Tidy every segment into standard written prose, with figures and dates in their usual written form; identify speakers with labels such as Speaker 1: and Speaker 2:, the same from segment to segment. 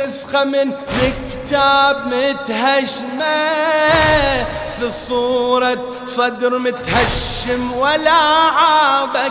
Speaker 1: نسخة من كتاب متهشمة في صورة صدر متهشم ولا عابك.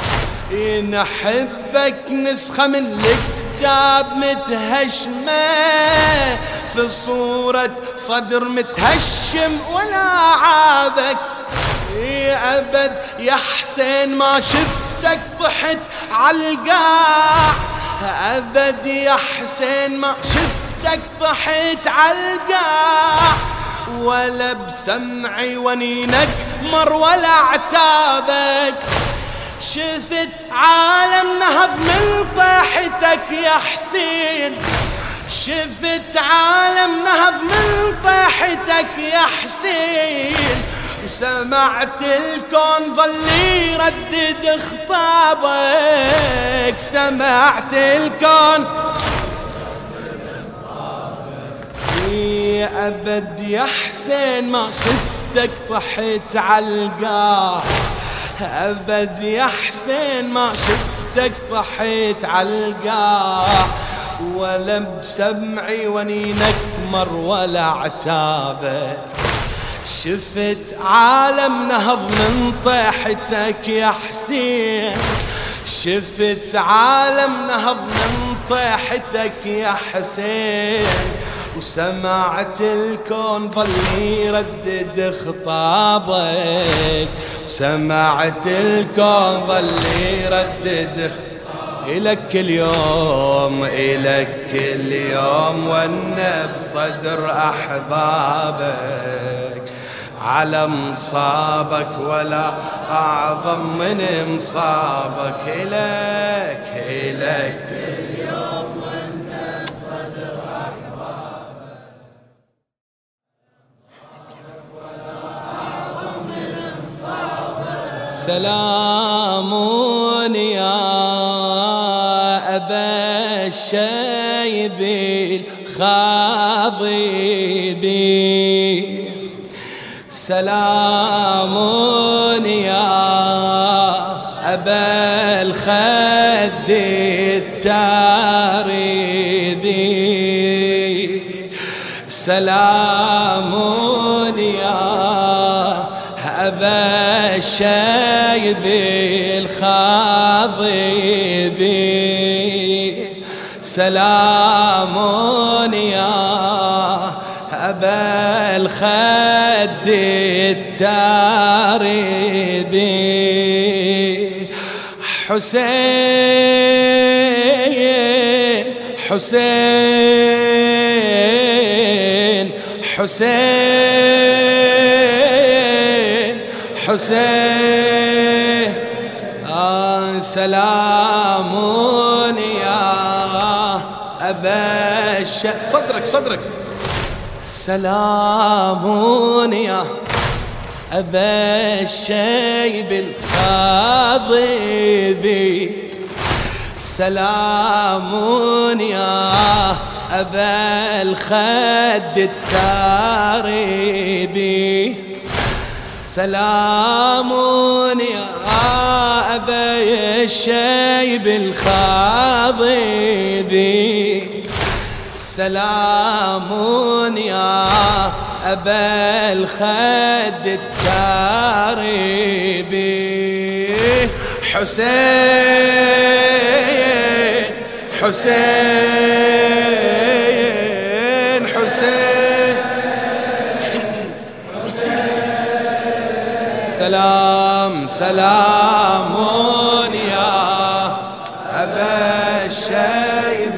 Speaker 1: نحبك نسخة من الكتاب متهشمة في صورة صدر متهشم ولا عابك. أبد يا حسين ما شفتك طحت عالقاع، أبد يا حسين ما شفتك طحت عالقاع، ولا بسمعي ونينك مر ولا عتابك. شفت عالم نهض من طيحتك يا حسين، شفت عالم نهض من طيحتك يا حسين، وسمعت الكون ظل يردد خطابك، سمعت الكون يا أبد يا حسين ما شفتك طحت عالقاع، أبد يا حسين ما شفتك طحت عالقاع، ولا بسمعي ونينك مر ولا عتابك. شفت عالم نهض من طيحتك يا حسين، شفت عالم نهض من طيحتك يا حسين، وسمعت الكون ظل يردد خطابك، سمعت الكون ظل يردد إلك اليوم، إلك اليوم وانا بصدر أحبابك، على مصابك ولا أعظم من مصابك. إلك اليوم وانا بصدر أحبابك، ولا أعظم من مصابك. سلام يا أبا الشيب الخاضبي، سلام يا أبا الخد التاربي، سلام يا أبا الشيب الخاضبي، سلام يا أبا الخد التاربي. حسين حسين حسين حسين، سلام يا أبا صدرك صدرك، سلام يا أبا الشيب الخاضبي، سلام يا أبا الخد التاربي، سلام يا أبا الشيب الخاضبي، سلام يا أبا الخد التاربي. حسين حسين حسين سلام سلام يا أبا الشيب،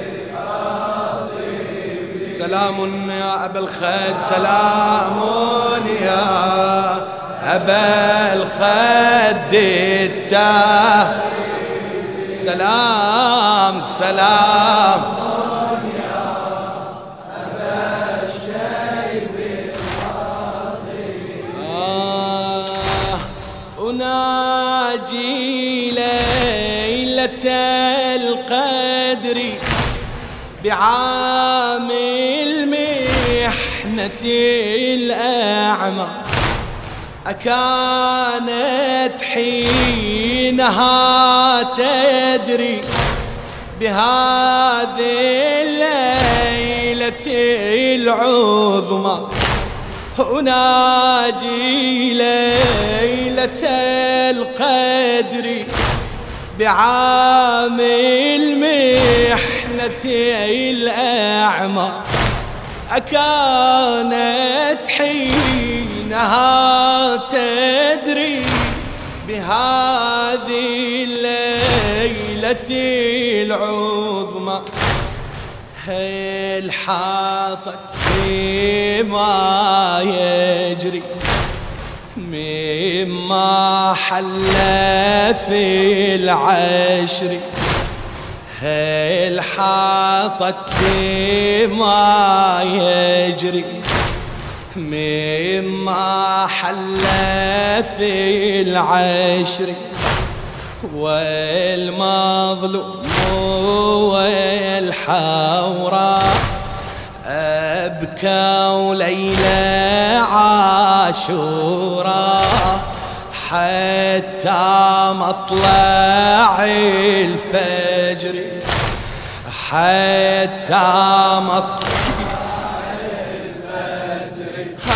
Speaker 1: سلام يا أبا الخد، سلام يا أبا الخد التاربي، سلام سلام يا أبا الشيب الخاضبي. أناجي ليلة القدر بعام المحنة الأعمى، أكانت حينها تدري بهذه الليلة العظمى وناجي ليلة القدر بعام المحنة الأعمى أكانت حينها تدري بهذه الليلة العظمى هل حاطت فيما يجري مما حل في العشر هل حاطت فيما يجري مما حل في العشر والمظلوم والحوراء أبكوا ليلة عاشوراء حتى مطلع الفجر حتى مطلع الفجر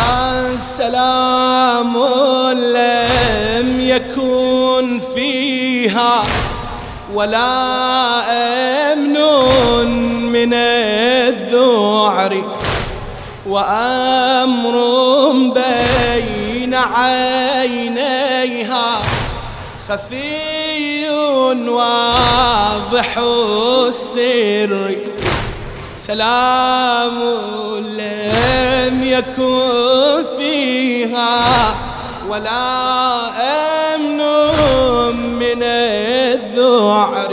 Speaker 1: سلام لم يكن فيها ولا أمن من الذعر وأمر بين عينيها خفي واضح السر سلام لم يكن فيها ولا أمن من الذعر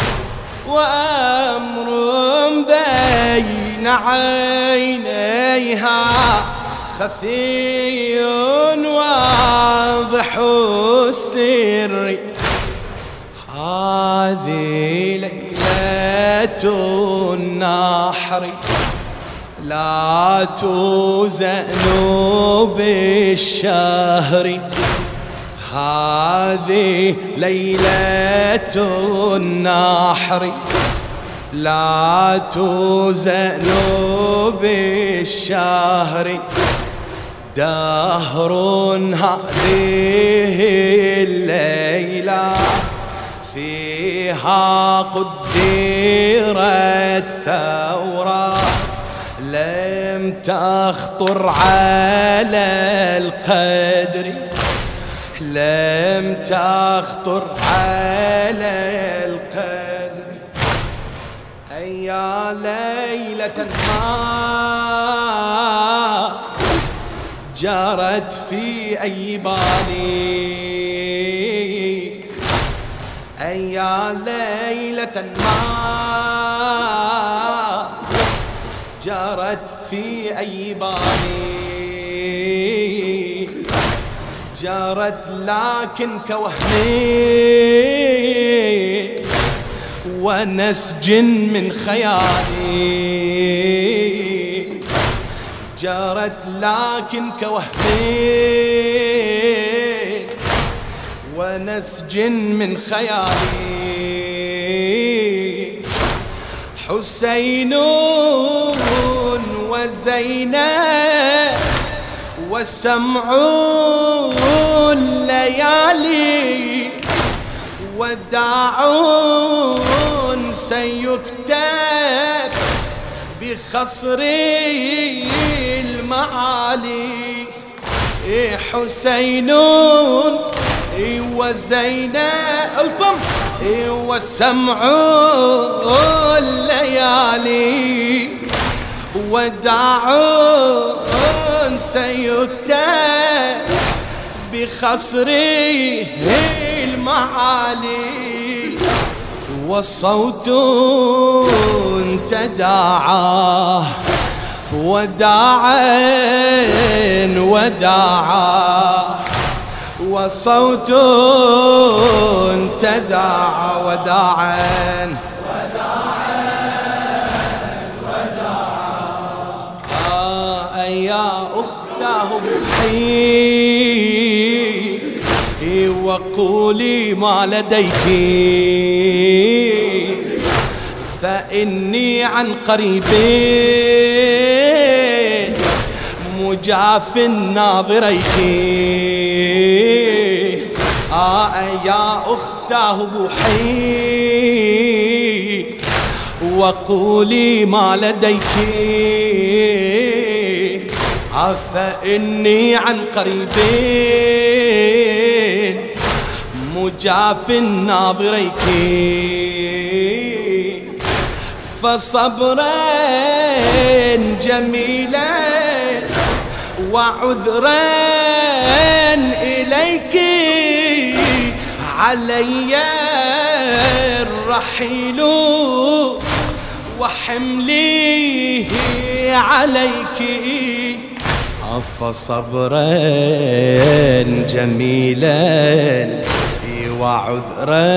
Speaker 1: وأمر بين عينيها خفي واضح السر هذه ليلة النحر لا توزن بالشهر هذه ليلة النحر لا توزن بالشهر دهر هذه الليلات فيها قدرت ثورات لم تخطر على القدر لم تخطر على القدر يا ليلة ما جرت في أي بالي يا ليلة ما جرت في أي بالي جرت لكن كوهمي ونسج من خيالي جرت لكن كوهمي ونسج من خيالي حسين وزينب والسمع الليالي وداع سيكتب بخصر المعالي حسين وزينب الطم والسمع الليالي وداع سيكتب بخصر المعالي والصوت تداعى وداعا وداعا والصوت تداعى وداعا يا أختاه بحي وقولي ما لديك فإني عن قريب مجاف ناظريك يا أختاه بوحي وقولي ما لديك فإني عن قريبين مجاف ناظريك فصبرا جميلا وعذرا إليك علي الرحيل وحملي عليك فصبرا جميلا وعذرا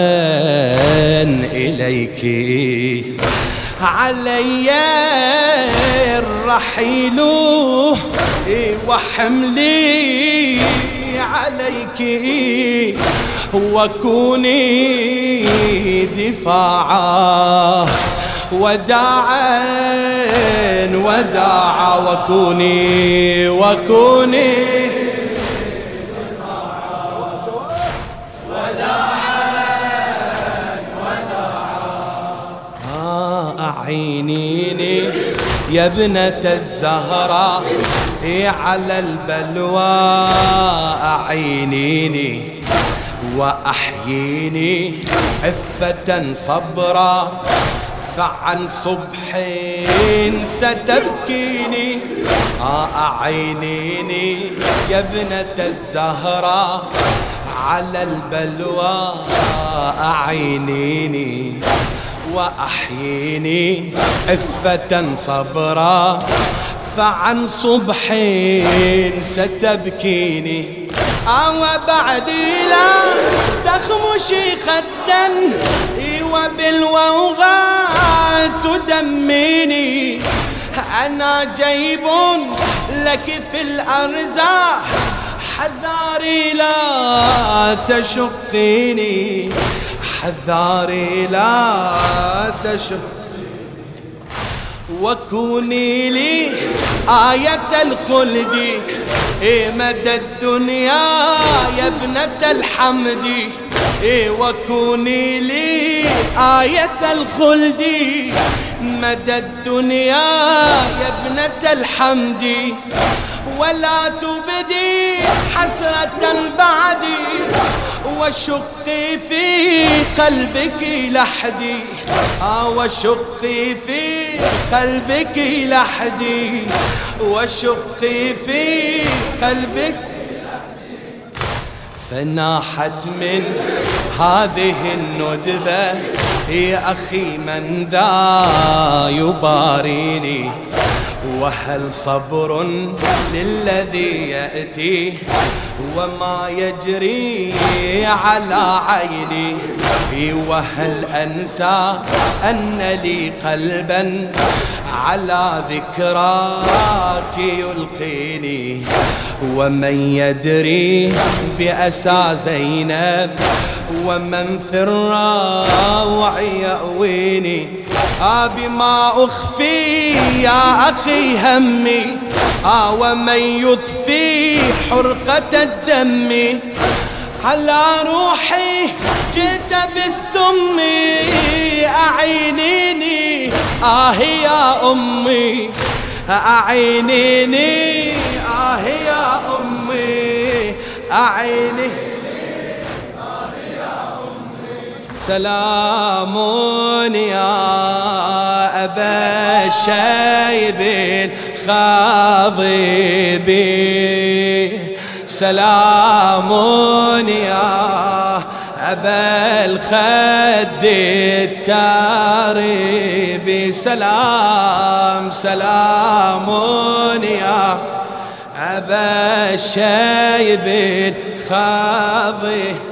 Speaker 1: إليك علي الرحيل وحملي عليك وكوني دفاعا وداعا وكوني أعينيني يا ابنة الزهراء على البلوى أعينيني وأحييني عفة صبرا فعن صبح ستبكيني أعينيني يا ابنة الزهراء على البلوى أعينيني وأحييني عفة صبرا فعن صبح ستبكيني وبعدي لا تخمشي خدا وبالوغى تدميني أنا جيب لك في الأرزاق حذاري لا تشقيني حذاري لا تشقيني وكوني لي آية الخلد مدى الدنيا يا ابنة الحمد وكوني لي آية الخلد مدى الدنيا يا ابنة الحمد ولا تبدي حسرة بعدي وشقي في قلبك لحدي وشقي في قلبك لحدي وشقي في قلبك فناحت من هذه الندبة يا أخي من ذا يباريني وهل صبر للذي يأتي وما يجري على عيني وهل أنسى أن لي قلبا على ذكراك يلقيني ومن يدري بأسى زينب ومن في الروع يأويني بما أخفي يا أخي همي ومن يطفي حرقة الدم على روحي جئت بالسم أعينيني يا أمي أعينيني يا أمي أعيني سلام يا أبا الشيب الخاضب سلام يا أبا الخد التارب سلام يا أبا الشيب الخاضب